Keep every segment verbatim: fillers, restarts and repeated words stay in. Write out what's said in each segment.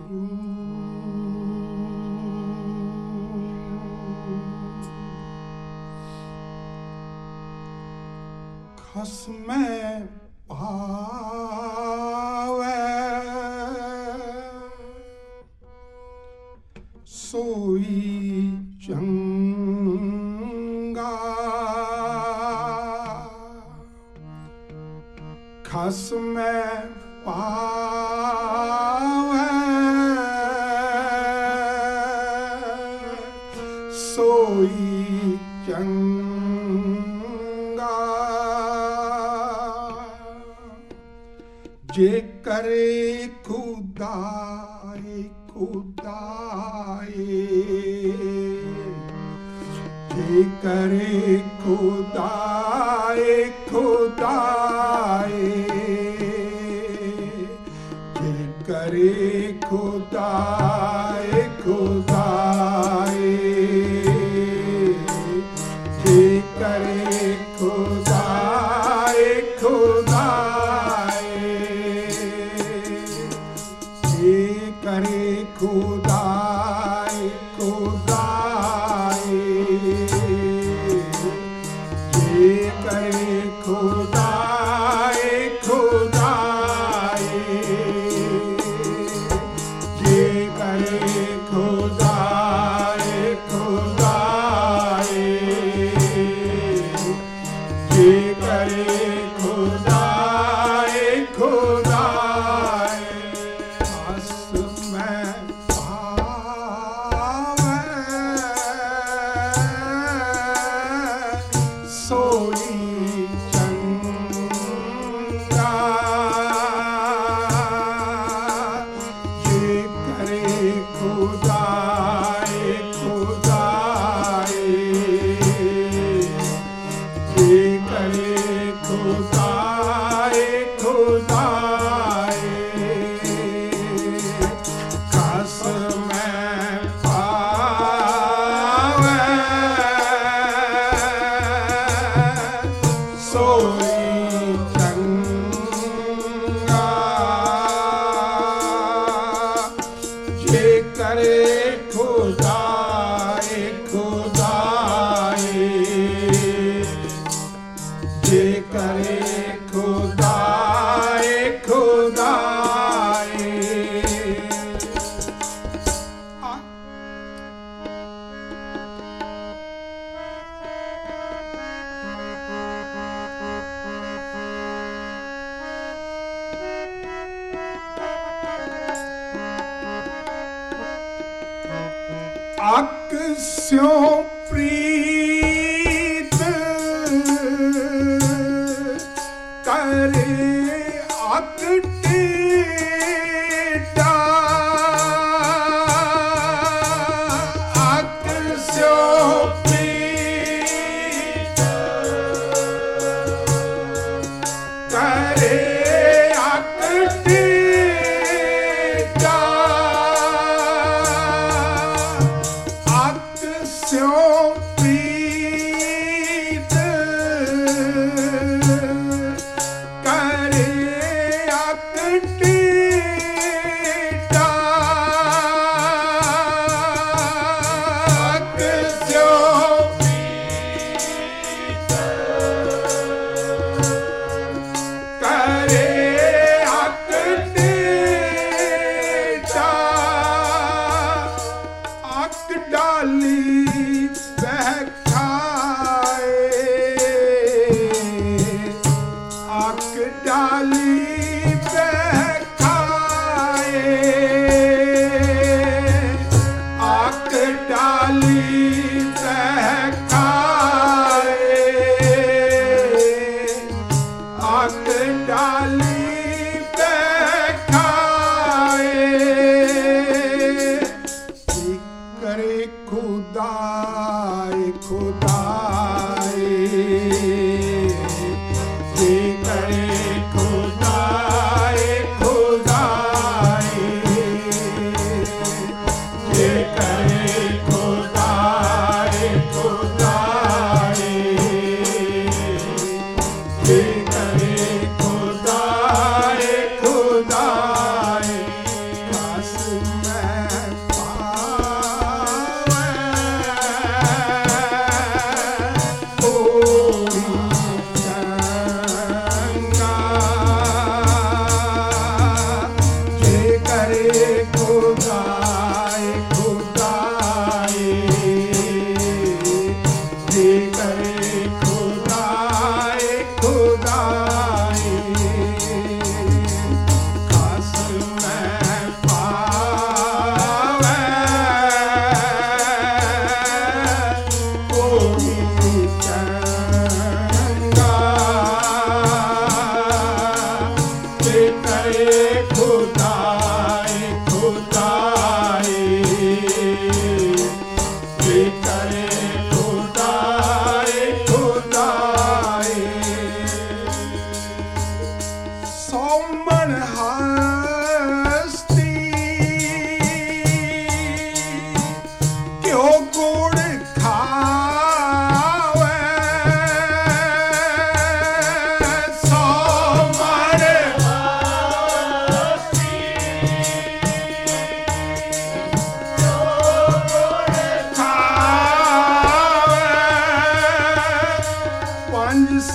खस्मै पावै सोई चंगा, खस्मै पावै सोई चंगा, जे करे खुदाए खुदाए, जे करे खुदाए खुदाए, जे करे खुदाए खुदाए, जे करे खुदाए खुदाए, जे करे खुदाए खुदाए, जे करे खुदाए खुदाए, जे करे खुदाए खुदाए, जे करे खुदाए खुदाए, खस्मै पावै सोई चंगा, जे करे खुदाए खुदाए, जे करे खुदाए खुदाए, खस्मै पावै सोई चंगा, जे करे खुदाए खुदाए, जे करे खुदाए खुदाए। अक स्यों प्रीत करे अक टेढ़ा, अक स्यों प्रीत करे अक टेढ़ा, अक स्यों प्रीत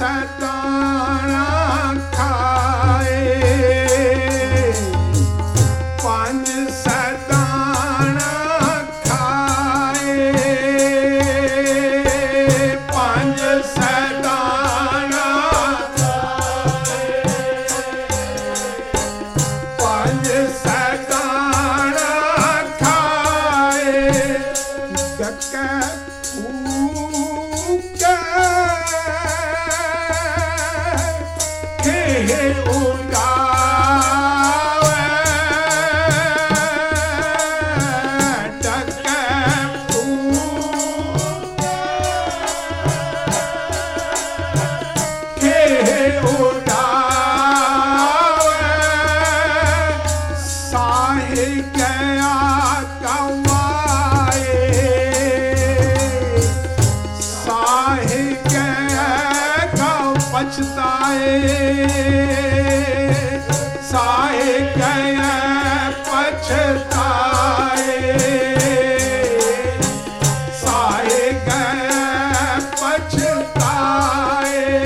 ਸਦਾਣਾ ਖਾਏ ਪੰਜ ਸਦਾਣਾ ਖਾਏ ਪੰਜ ਸਦਾਣਾ ਖਾਏ ਪੰਜ ਸਦਾਣਾ ਖਾਏ ਗੱਕਾ ਸਾਹੇ ਗਏ ਪਛਤਾਏ ਸਾਹੇ ਗਏ ਪਛਤਾਏ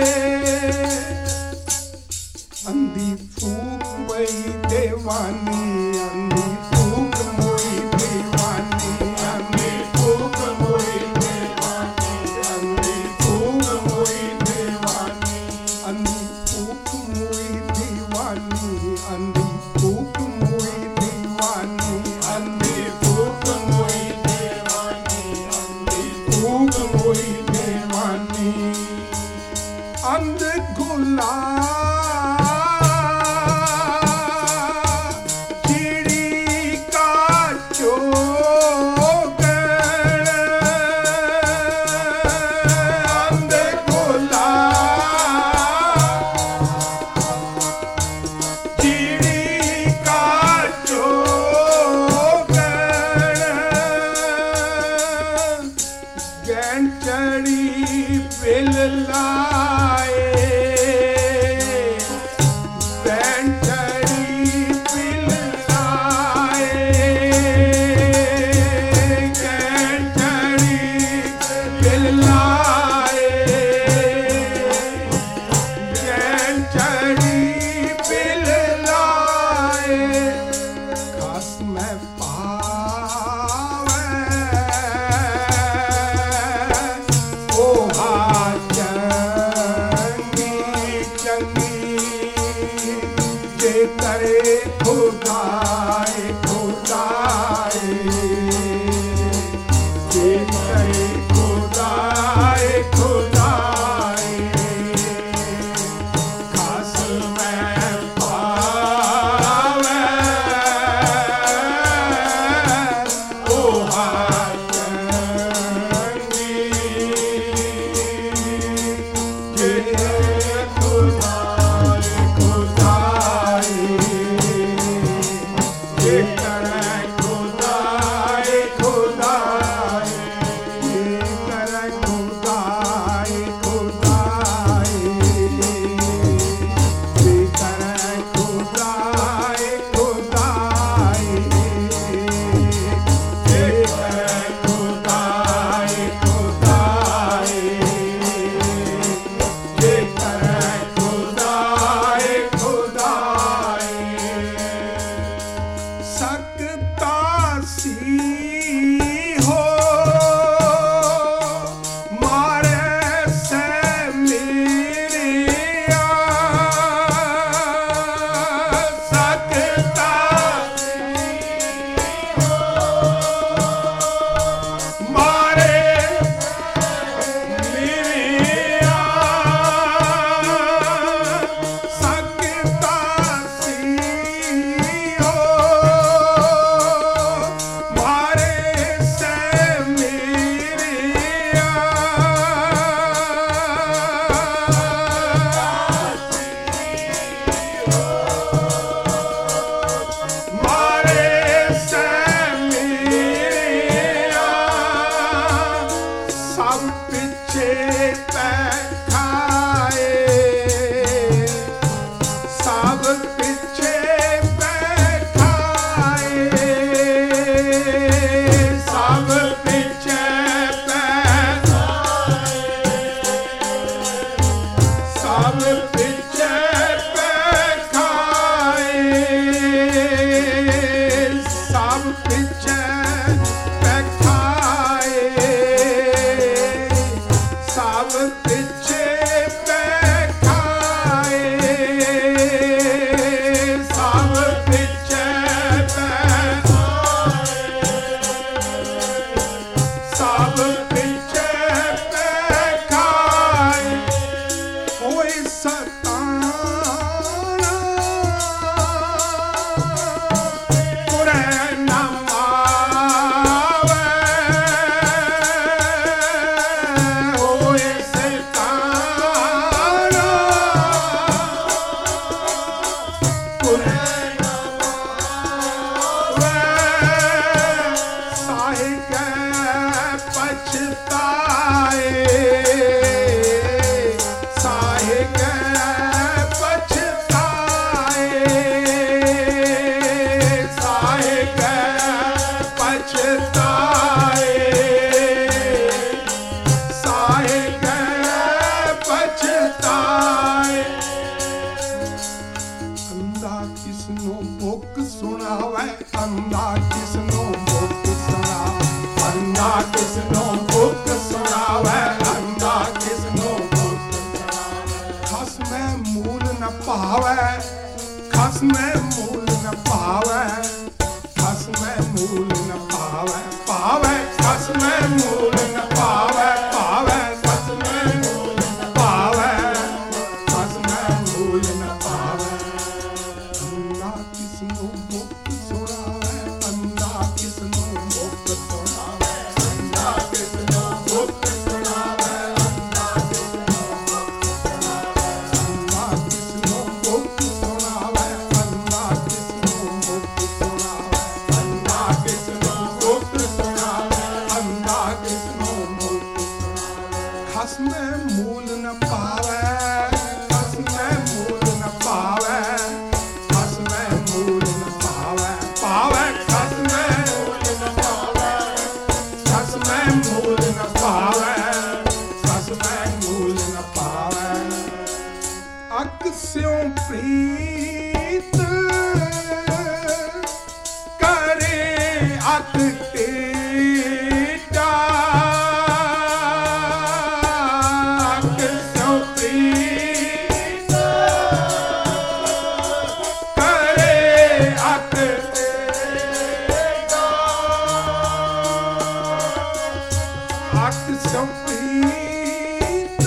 ਅੰਧੀ ਫੂਕ ਪਈ ਦੇਵਾਨੀ ਅੰਧੀ ਫੂਕ ਮੋਈ ਦੇਵਾਨੀ ਅੰਧੀ ਫੂਕ ਮੋਈ ਦੇਵਾਨੀ ਅੰਧੀ ਫੂਕ ਮੋਈ ਦੇਵਾਨੀ ਅੰਧੀ ਫੂਕ ਮੋਈ ਦੇਵਾਨੀ ਅੰਧੀ ਫੂਕ ਮੋਈ ਦੇਵਾਨੀ ਅੰਧੀ ਫੂਕ ਮੋਈ ਦੇਵਾਨੀ ਅੰਧੀ ਫੂਕ ਮੋਈ ਦੇਵਾਨੀ ਅੰਧ ਗੁਲਾ ਚੜੀ ਬਿਲ ਲਾਏ ਬੈਣ ਚੜੀ ਬਿਲ ਲਾਏ ਗੈਣ ਚੜੀ ਬਿਲ ਲਾਏ ਗੈਣ ਚੜੀ ਬਿਲ ਲਾਏ ਖਾਸ ਮੈਂ करे खुदाए खुदाए जे करे खुदाए खुदाए खास मैं पावे ओ हाजनी जे Sag ਅੰਨਾ ਕਿਸ ਨੂੰ ਮੁਖ ਸੁਣਾਵੇ, ਅੰਨਾ ਕਿਸ ਨੂੰ ਮੁਖ ਸੁਣਾਵੇ, ਅੰਨਾ ਕਿਸ ਨੂੰ ਮੁਖ ਸੁਣਾਵੇ। ਖਸਮੈ ਮੂਲ ਨ ਭਾਵੈ, ਖਸਮੈ ਮੂਲ ਨ ਭਾਵੈ, ਖਸਮੈ ਮੂਲ ਨ ਭਾਵੈ, ਭਾਵੈ ਖਸਮੈ ਮੂਲ ਨ ਭਾਵੈ, ਭਾਵੈ ਖਸਮੈ ਮੂਲ ਨ ਭਾਵੈ, ਖਸਮੈ ਮੂਲ ਨ ਭਾਵੈ। ਅੰਨਾ ਕਿਸ ਨੂੰ ਮੁਖ ਸੁਣਾਵੇ, ਅੰਨਾ ਕਿਸ ਨੂੰ ਮੁਖ ਸੁਣਾਵੇ, ਅੰਨਾ ਕਿਸ ਨੂੰ ਮੁਖ ਸੁਣਾਵੇ, ਅੰਨਾ ਕਿਸ ਨੂੰ ਮੁਖ ਸੁਣਾਵੇ, ਅੰਨਾ ਕਿਸ ਨੂੰ ਮੁਖ ਸੁਣਾਵੇ, ਅੰਨਾ ਕਿਸ ਨੂੰ ਮੁਖ ਸੁਣਾਵੇ, ਅੰਨਾ ਕਿਸ ਨੂੰ ਮੁਖ ਸੁਣਾਵੇ, ਅੰਨਾ ਕਿਸ ਨੂੰ ਮੁਖ ਸੁਣਾਵੇ। ਖਸਮੈ ਮੂਲ ਨ ਪਾਵੈ, ਖਸਮੈ ਮੂਲ ਨ ਪਾਵੈ, ਖਸਮੈ ਮੂਲ ਨ ਪਾਵੈ, ਪਾਵੈ ਖਸਮੈ ਮੂਲ ਨ ਪਾਵੈ, ਖਸਮੈ ਮੂਲ ਨ ਪਾਵੈ, ਖਸਮੈ ਮੂਲ ਨ ਪਾਵੈ। ਅਕ ਸਿਉ ਪ੍ਰੀਤ ਕਰੇ ਅਕ ਟੇਟਾ, ਅਕ ਸਿਉ ਪ੍ਰੀਤ ਕਰੇ ਅਕ ਟੇਟਾ, ਅਕ ਸਿਉ ਪ੍ਰੀਤ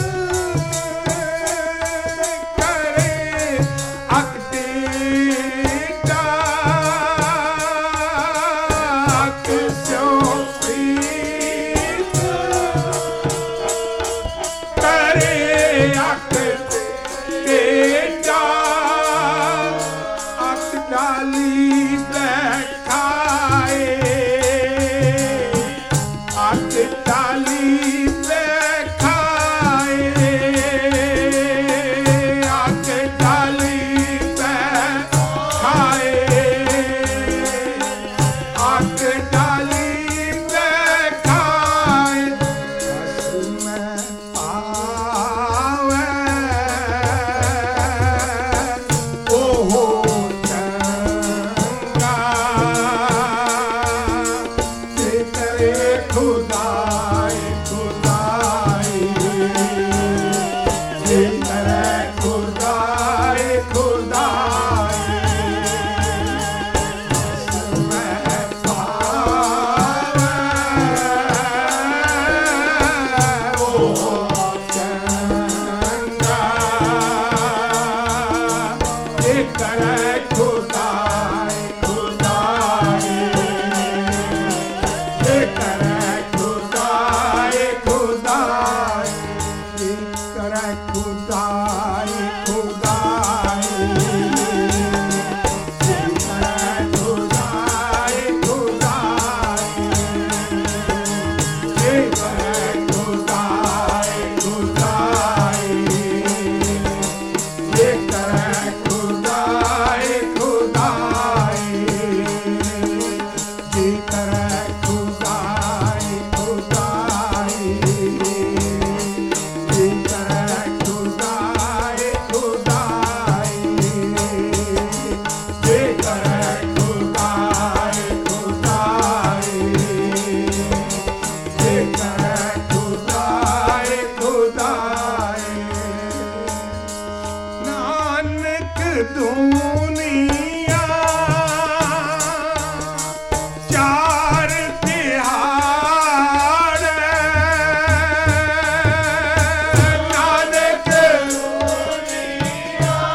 ਕਰੇ ਅਕ ਟੇਟਾ, ਅਕ ਸਿਉ ਪ੍ਰੀਤ ਕਰੇ ਅਕ ਟੇਟਾ, ਅਕ ਡਾਲੀ ਬੈਠਾਏ, ਅਕ ਡਾਲੀ ਬੈਠਾਏ, ਅਕ ਡਾਲੀ ਬੈਠਾਏ, ਅਕ ਡਾਲੀ ਬੈਠਾਏ। ਖਸਮੈ ਪਾਵੈ ਓਹ ਚੰਗਾ, ਤੇ ਕਰੇ ਖੁਦਾਈ ਖੁਦਾਈ, ਤੇ ਕਰੇ ਖੁਦਾਈ ਖੁਦਾਈ। ਖਸਮੈ ਪਾਵੈ ਓਹ ਚੰਗਾ, ਤੇ ਕਰੇ ਖੁਦਾਈ ਖੁਦਾਈ, ਤੇ ਕਰੇ ਖੁਦਾਈ ਖੁਦਾਈ, ਤੇ ਕਰੇ ਖੁਦਾਈ ਖੁਦਾਈ, ਤੇ ਕਰੇ ਖੁਦਾਈ ਖੁਦਾਈ, ਤੇ ਕਰੇ ਖੁਦਾਈ ਖੁਦਾਈ, ਤੇ ਕਰੇ ਖੁਦਾਈ ਖੁਦਾਈ, ਜੇ ਕਰੇ ਖੁਦਾਈ ਖੁਦਾਈ, ਜੇ ਕਰੇ ਖੁਦਾਈ ਖੁਦਾਈ, ਜੇ ਕਰੇ ਖੁਦਾਈ ਖੁਦਾਈ, ਜੇ ਕਰੇ ਖੁਦਾਈ ਖੁਦਾਈ। ਨਾਨਕ ਦੁਨੀਆ ਚਾਰ ਤਿਹਾੜ, ਨਾਨਕ ਦੁਨੀਆ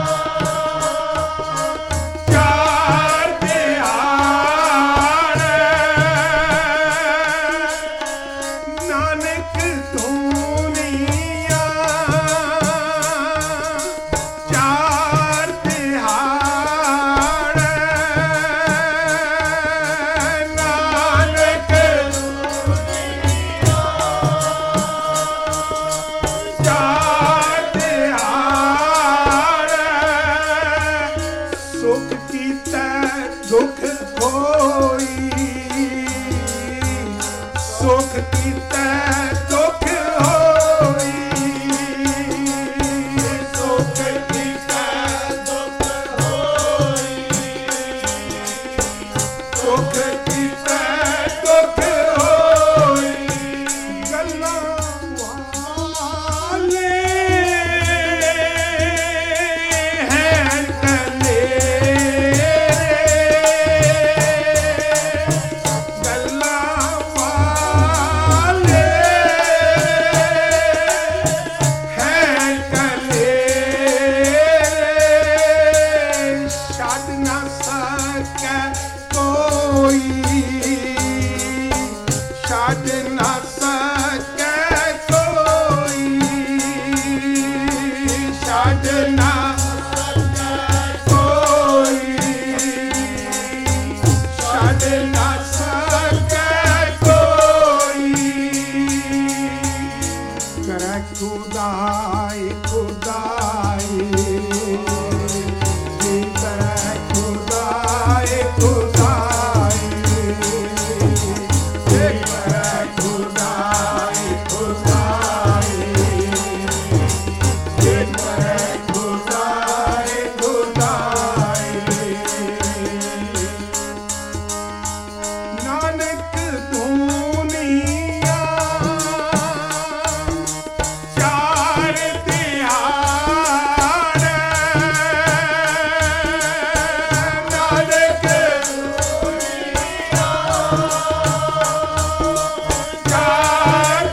ਚਾਰ ਤਿਹਾੜ, ਨਾਨਕ ਦੁਨੀਆ ਚਾਰ ਤਿਹਾੜ, ਨਾਨਕ ਦੁਨੀਆ ਚਾਰ ਤਿਹਾੜ। ਸੁਖ ਕੀਤਾ ਦੁਖ ਹੋਈ, ਸੁਖ ਕੀਤਾ ਦੁਖ ਹੋਈ, ਸੁਖ ਕੀਤਾ ਦੁਖ ਹੋਈ, ਸੁਖ ਕੀਤਾ ਦੁਖ ਹੋਈ ਗੱਲਾਂ ਵਾਲੇ ਹੈ ਕਲੇ ਗੱਲਾਂ ਵਾਲੇ ਹੈ ਕਲੇ ਛੱਡ ਨਾ ਸਕੈ ਕੋਈ ਛੱਡ ਨਾ ਸਕੈ ਕੋਈ ਛੱਡ ਨਾ ਸਕੈ ਕੋਈ ਛੱਡ ਨਾ ਸਕੈ ਕੋਈ ਕਰੈ ਖੁਦਾਈ ਖੁਦਾਈ ਜੀ ਕਰੈ ਖੁਦਾਈ ਖੁਦਾਈ ਜੀ ਕਰੈ ਖੁਦਾਈ ਖੁਦਾਈ ਜੀ ਕਰੈ ਖੁਦਾਈ ਖੁਦਾਈ ਨਾਨਕ ਦੁਨੀਆ ਚਾਰ ਦਿਹਾੜ ਨਾਨਕ ਦੁਨੀਆ ਚਾਰ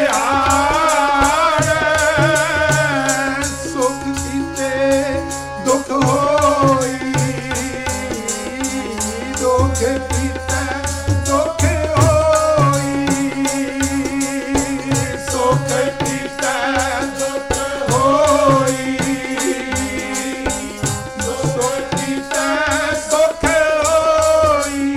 ਦਿਹਾੜ ਸੁਖ ਕੀਤੇ ਦੁਖ ਹੋਈ ਦੁਖ ਕੀਤੇ ਦੁਖ ਹੋਈ ਸੁਖ ਕੀਤੇ ਦੁਖ ਹੋਈ ਸੁਖ ਕੀਤੇ ਸੁਖ ਹੋਈ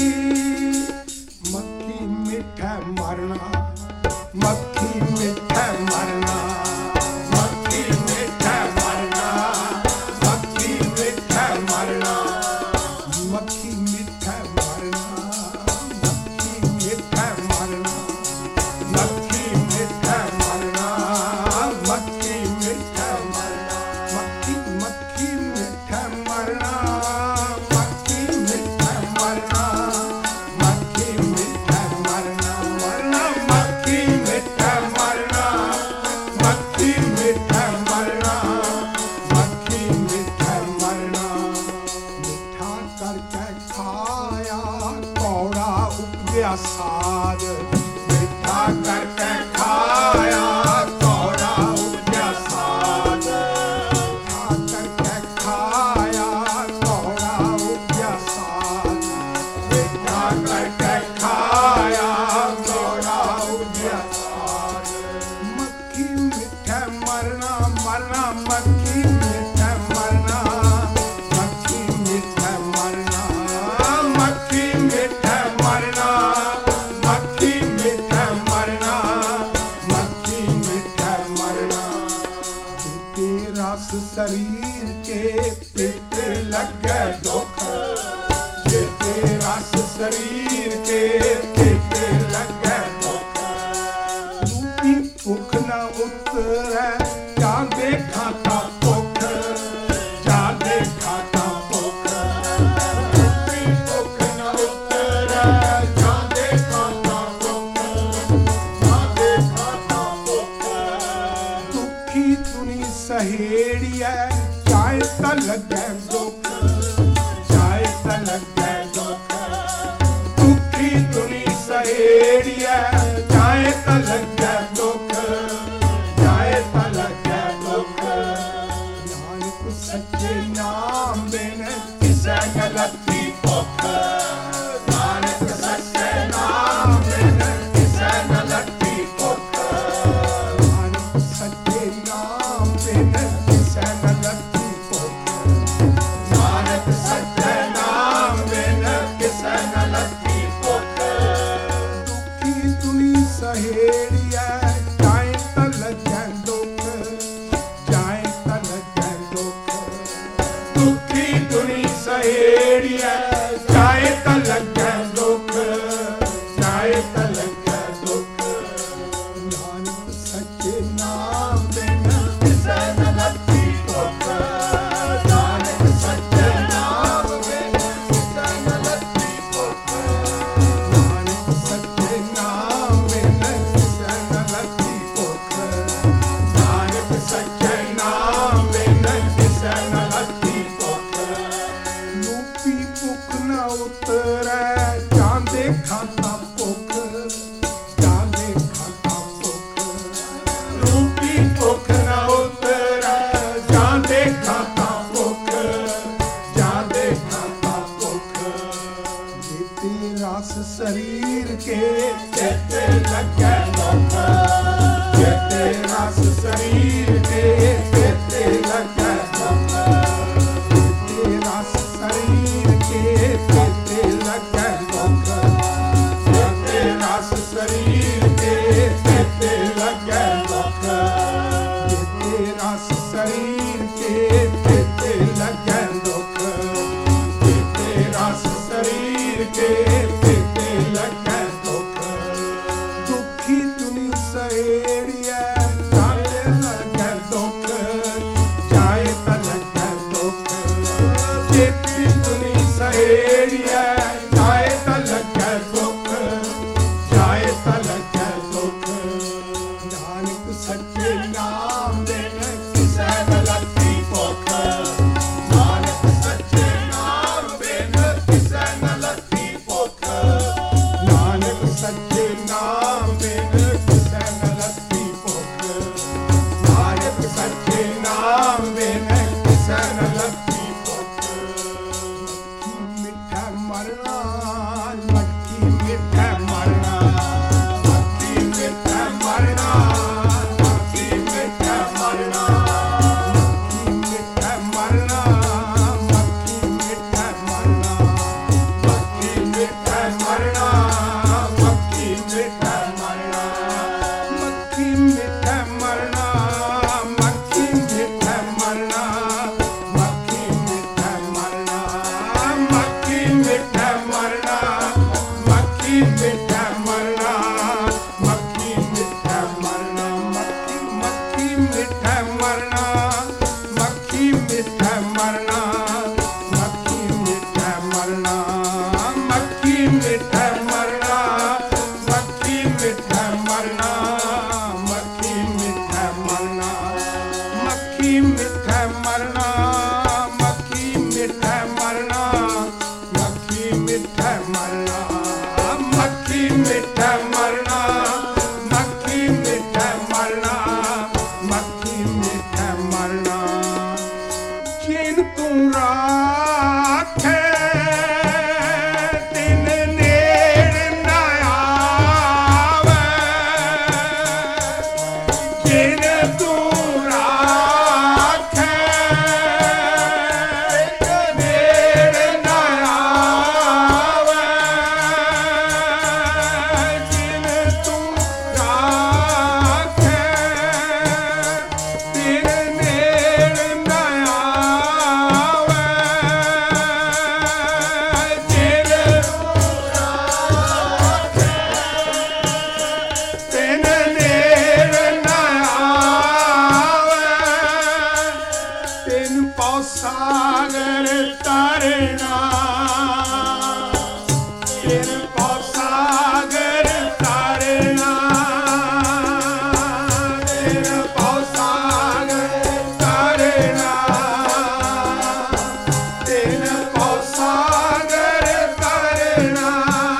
ਮੱਖੀ ਮਿੱਠਾ ਮਰਨਾ ਮੱਖੀ ਮਿੱਠਾ ਮਰਨਾ ਮੱਖੀ ਮਿੱਠਾ ਮਰਨਾ ਮੱਖੀ ਮਿੱਠਾ ਮਰਨਾ ਮੱਖੀ ਮਿੱਠਾ ਮਰਨਾ ਮੱਖੀ ਮਿੱਠਾ ਮਰਨਾ ਮੱਖੀ ਮਿੱਠਾ ਮਰਨਾ ਮੱਖੀ ਮਿੱਠਾ ਮਰਨਾ ਮੱਖੀ ਮੱਖੀ ਮਿੱਠਾ ਮਰਨਾ ਮੱਖੀ ਮਿੱਠਾ ਮਰਨਾ ਮੱਖੀ ਮਿੱਠਾ ਮਰਨਾ ਮਰਨਾ ਮੱਖੀ ਮਿੱਠਾ ਮਰਨਾ ਮੱਖੀ ਮਿੱਠਾ ਮਰਨਾ ਮੱਖੀ ਮਿੱਠਾ ਮਰਨਾ ਮਿੱਠਾ ਕਰਕੇ ਖਾਇਆ ਕੌੜਾ ਉਪਜਿਆ ਸਾਧ ਮਿੱਠਾ ਕਰਕੇ ਖਾਇਆ ਕੌੜਾ ਉਪਜਿਆ ਸਾਧ ਮਿੱਠਾ ਕਰਕੇ ਖਾਇਆ ਕੌੜਾ ਉਪਜਿਆ ਸਾਧ ਮਿੱਠਾ ਕਰਕੇ ਖਾਇਆ ਕੌੜਾ ਉਪਜਿਆ ਸਾਧ ਮੱਖੀ ਮਿੱਠਾ ਮਰਨਾ ਮਰਨਾ ਮੱਖੀ ਮਿੱਠਾ ਮਰਨਾ ਮੱਖੀ ਮਿੱਠਾ ਮਰਨਾ ਮੱਖੀ ਮਿੱਠਾ ਮਰਨਾ ਮੱਖੀ ਮਿੱਠਾ ਮਰਨਾ ਮੱਖੀ ਮਿੱਠਾ ਮਰਨਾ ਤੇ ਰਸ ਸਰੀਰ ਕੇ ਪਿੱਤੇ ਲੱਗੇ ਦੁੱਖ ਜੇ ਤੇ ਰਸ ਸਰੀਰ ਕੇ ਪਿੱਤੇ ਲੱਗੇ ਦੁੱਖ ਰੂਪੀ ਭੁੱਖ ਨਾ ਉਤਰੈ ਜਾਂ ਦੇਖਾਂ ਤਾਂ ਭੁੱਖ ਜਾਂ ਦੇਖਾਂ ਤਾਂ ਭੁੱਖ ਰੂਪੀ ਭੁੱਖ ਨਾ ਉਤਰੈ ਜਾਂ ਦੇਖਾਂ ਤਾਂ ਭੁੱਖ ਜਾਂ ਦੇਖਾਂ ਤਾਂ ਭੁੱਖ ਦੁਖੀ ਤੁਨੀ ਸਹੇੜੀਐ ਚਾਹੇ ਤਾਂ ਲੱਗੈ ਦੁੱਖ ਚਾਹੇ ਤਾਂ ਲੱਗੈ ਦੁੱਖ ਦੁਖੀ ਤੁਨੀ ਸਹੇੜੀਐ ਚਾਹੇ ਤਾਂ ਲੱਗੈ ਦੁੱਖ ਚਾਹੇ ਤਾਂ ਲੱਗੈ ਦੁੱਖ ਨਾਨਕ ਸੱਚੇ ਨਾਮ ਬਿਨ ਕਿਸੇ ਗਲਤੀ ਭੁੱਖ ਨਾਨਕ ਸੱਚੇ ਨਾਮ ਬਿਨ ਕਿਸੇ ਗਲਤੀ ਭੁੱਖ ਨਾਨਕ ਸੱਚੇ ਨਾਮ ਬਿਨ ਕਿਸੇ ਗਲਤੀ ਭੁੱਖ ਨਾਨਕ ਸੱਚੇ ਨਾਮ ਬਿਨ ਕਿਸੇ ਗਲਤੀ ਭੁੱਖ ਦੁਖੀ ਤੁਨੀ ਸਹੇੜੀਐ उतरै जांदे खाता भुख जांदे खाता भुख रूपी भुख न उतरै जांदे खाता भुख जांदे खाता भुख जेते रस शरीर के तेते लगे दुख जेते रस शरीर के तेते लगे दुख जेते रस शरीर के तेते लगे दुख जेते रस शरीर के तेते लगे दुख जेते रस शरीर के तेते लगे दुख जेते रस शरीर के तेते लगे दुख दुखी दुनी सहेड़िया जाए लगे दुख जाए त लगे दुख जेती दुनी सहेड़िया जाए त लगे दुख जाए त लगे दुख नानक सच्चे नाम बिन किसै न लगी भुख नानक सच्चे नाम बिन किसै न लगी भुख नानक सच्चे नाम बिन किसै न लगी भुख नानक सच्चे नाम बिन किसै न लगी भुख मक्खी मिठा मरना मक्खी मिठा मरना मक्खी मिठा मरना मक्खी मिठा मरना मक्खी मिठा मरना मक्खी मिठा मरना मक्खी मिठा मरना मक्खी मिठा मरना मक्खी मिठा मरना मक्खी मिठा मरना मक्खी मिठा मरना मक्खी मिठा मरना मक्खी मिठा मरना मक्खी मक्खी मिठा मरना मक्खी मिठा मरना मक्खी मिठा मरना मक्खी मिठा मरना मक्खी मिठा मरना मक्खी मिठा मरना मक्खी मिठा मरना मक्खी मिठा मरना मक्खी मिठा मरना मक्खी मिठा मरना मक्खी मिठा मरना मक्खी मिठा मरना जिन तू राखे तिन नेड़ न आवे जिन तू राखे तिन नेड़ न आवे जिन तू राखे तिन नेड़ न आवे जिन तिन नेड़ न आवे तिन पौ सागर तरना तिन पौ सागर तरना तिन पौ सागर तरना तिन पौ सागर तरना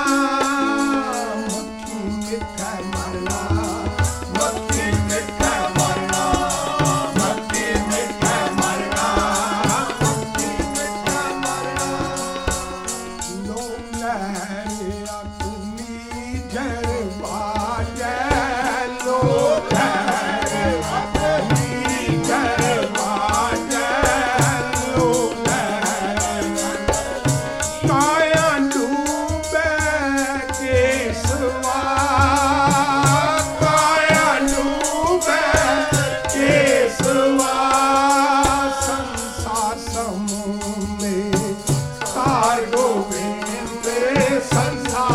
मक्खी मिठा मरना मक्खी मिठा मरना मक्खी मिठा मरना मक्खी मिठा मरना लोग लहरे अपनी जर बाजे लोग लहरे अपनी जर बाजे लोग लहरे काया डूबे केसवा काया डूबे केसवा संसार समूह में तार गोविंद संसार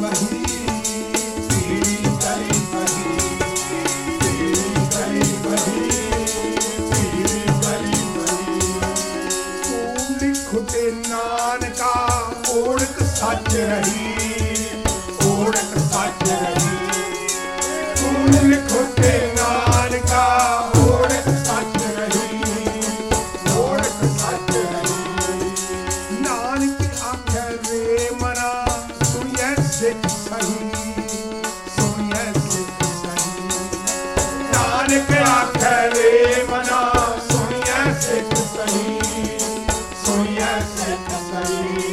बही, पीली गली बही, पीली गली बही, पीली गली बही। तू लिखुटे नानका ओढ़क सच रही, ओढ़क सच रही। तू लिखुटे नानका ओढ़क सच रही, ओढ़क सच रही। नानक आखे रे मना सुनिए सिख सही, सुनिए सिख सही। नानक आखे रे मना सुनिए सिख सही, सुनिए सिख सही।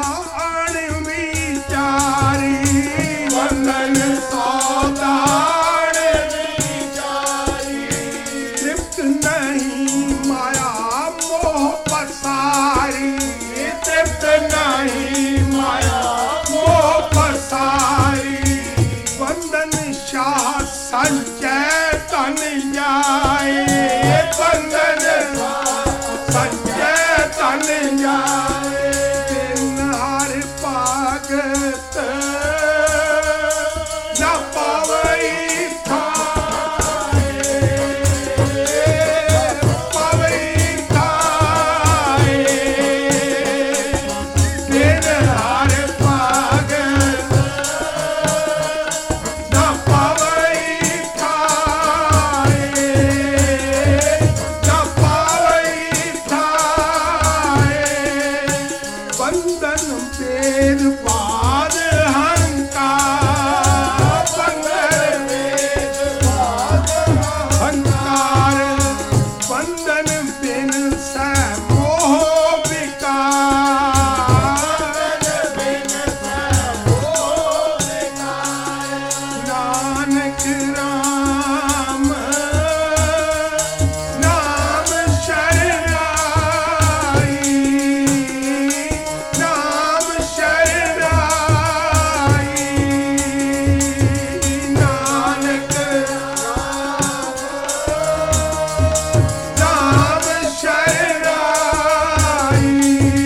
विचारी बंधन सौदान विचारी तृप्त नहीं माया मोह पसारी तृप्त नहीं माया मोह पसारी बंधन शाह संचय तन जाए बंधन संचय तन जाए बिन हर भगत न पावई थाए पावई थाए बिन हर भगत न पावई थाए न पावई थाए बंधन भेद पाद हंकार बंधन भेद पाद हंकार बंधन बिन सै मोह विकार बिन सै मोह विकार नानक राम नाम शरणाई नाम शरणाई नानक नाम शरणाई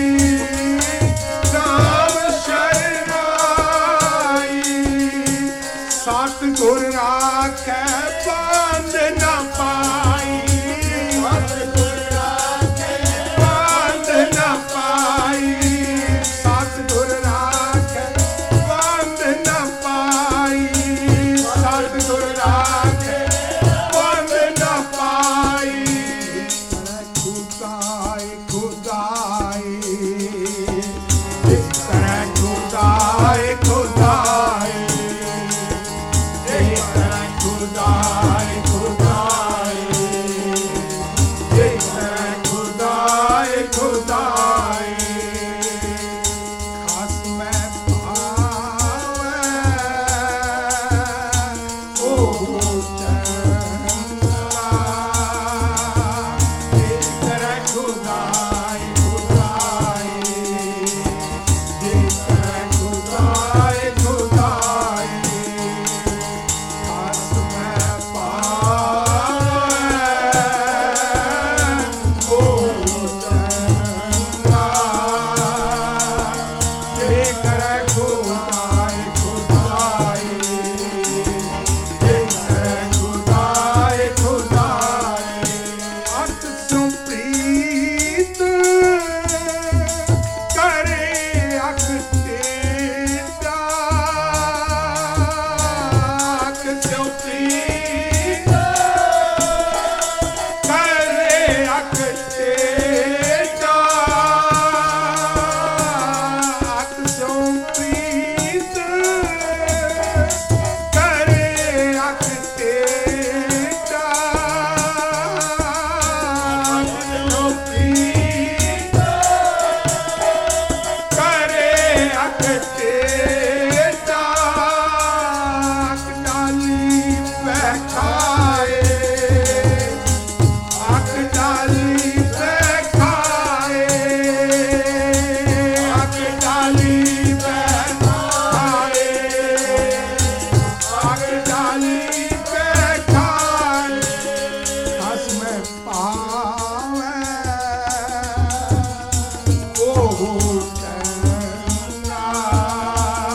नाम शरणाई सतगुर राखै बांध न पाई सतगुर राखै बांध न पाई सतगुर राखै बांध न पाई सतगुर राखै बांध न पाई खुदाई खुदाई खुदाई खुदाई खुदाई खुदाई खुदाई खुदाई खास मैं पावै ओ चंगा खुदाई खुदाई खुदाई खुदाई खास मैं पावै ओ चंगा जेकर खुदाई खुदाई जेकर खुदाई खुदाई अत सो प्रीत करे अख तेरा अख सो प्रीत करे अख तेरा अख सो प्रीत करे अख तेरा अख सो प्रीत करे अख तेरा अख डाली बैठाए अख डाली बैठाए अख डाली बैठाए अख डाली बैठाए हस में पावै ओ चंगा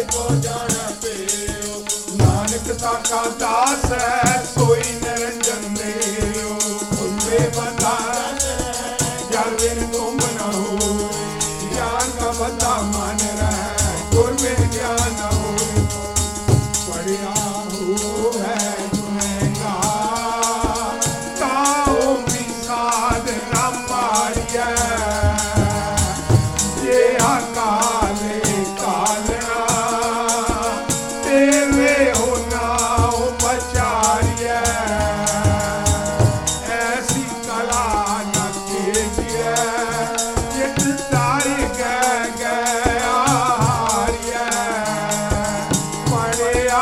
नानक ताका दास है सोई निरंजन देव खुले बता जल बिन कुंभ न हो ज्ञान का बता मन रहे गुर बिन ज्ञान न हो पढ़िया हो है गुनहगा ताओ भी साध न मारिया ये अकाले कालना तेरे हो नाओ बचारिया ऐसी कला न कीजिए जित तारी गए गया हारिया पढ़िया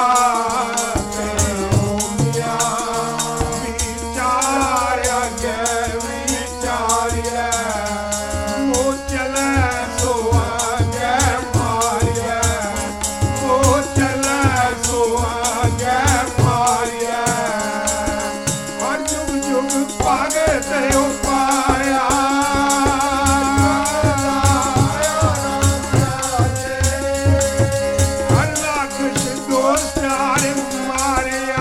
विचार्या गए विचारिया वो चले सो आगे मारिया वो चले सो आगे मारिया और जुग जुग पागे तेरे पाया हर लाख दोस्त आरे मारिया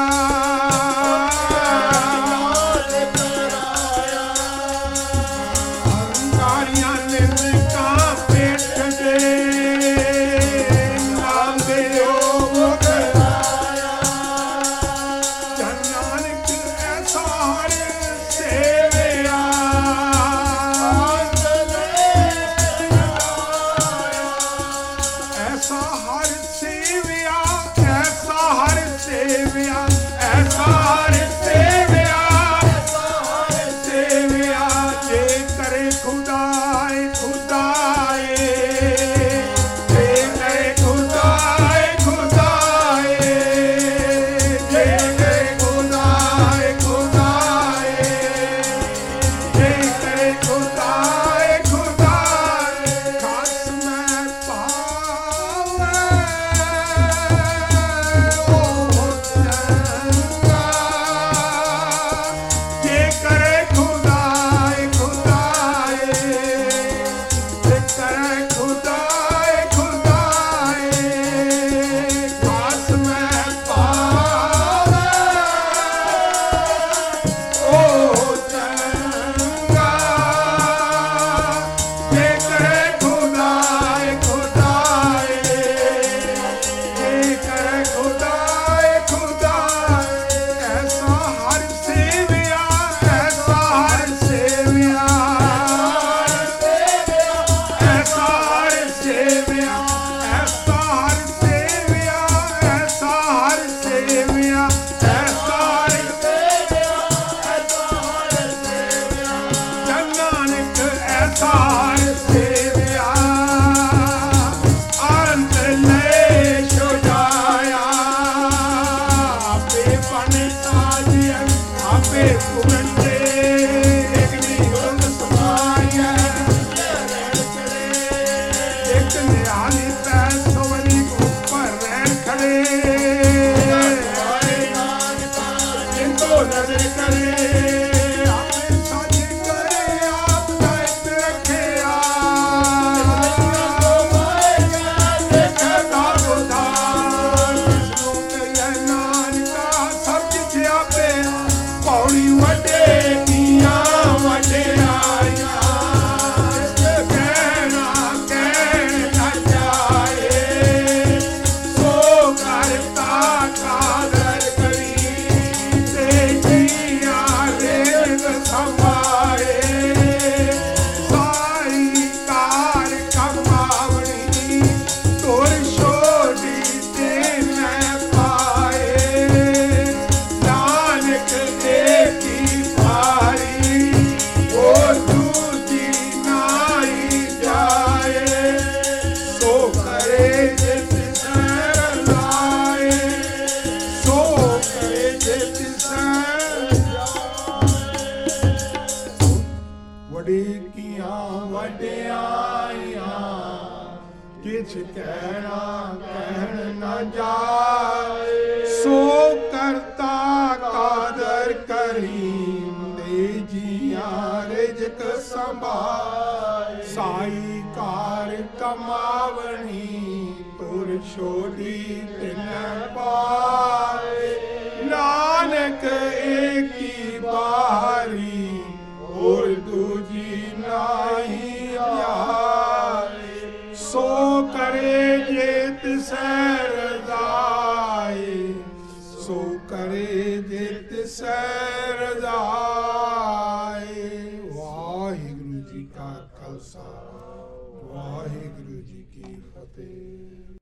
हंकारियां निर्मिका पेट दे नाम दे ओ गलाया जन नानक ऐसा हर सेविया ऐसा हर सेविया ऐसा हर सेविया ऐसा हर सेविया सेविया जे करे खुदाए खुदाए जे करे खुदाए खुदाए जे करे खुदाए खुदाए जे करे खुदाए खुदाए खास में पावे ओ चंगा जे करे खुदाए खुदाए जे करे खुदाए खुदाए खास में पावे ओ चंगा जे करे खुदाए खुदाए जे करे खुदाए खुदाए ऐसा हर सेविया ऐसा हर सेविया ऐसा हर सेविया ऐसा हर सेविया ऐसा हर सेविया ऐसा हर जन नानक ऐसा हर सेविया अंत ले छो जाया आपे पन साजियन आपे कुरंदे एकनी गुण समाया एक निराली पैसोवनी ऊपर रहन खड़े जिनको नजर करे आपने साझे करे आप दायित्व रखे देखा उदार नानका सब किछ आपे पौड़ी वडे दिया वडे आया कहना कहना जाए सो करता कादर करी देखिया रेत संभाए सारी कार कमावनी तोर छोड़ी ते मैं पाए नानक एक ही भारी वो दूजी नाई जाए सो करे जित सैर लाए सो करे जित सैर वडी किया वड्याइयां किछ कहना कहन न जाए सो करता कादर करीम दे जिया रिजक संभाए साई कार कमावनी तुर ਛੋਟੀ ਤਿਨ ਪਾਏ ਨਾਨਕ ਏਕੀ ਬਾਰੀ ਹੋਰ ਦੂਜੀ ਨਾਹੀ ਪਿਆਰੇ ਸੋ ਕਰੇ ਜੇ ਤਿਸੈ ਰਜ਼ਾਏ ਸੋ ਕਰੇ ਜੇ ਤਿਸੈ ਰਜ਼ਾਏ। ਵਾਹਿਗੁਰੂ ਜੀ ਕਾ ਖਾਲਸਾ ਵਾਹਿਗੁਰੂ ਜੀ ਕੀ ਫਤਿਹ।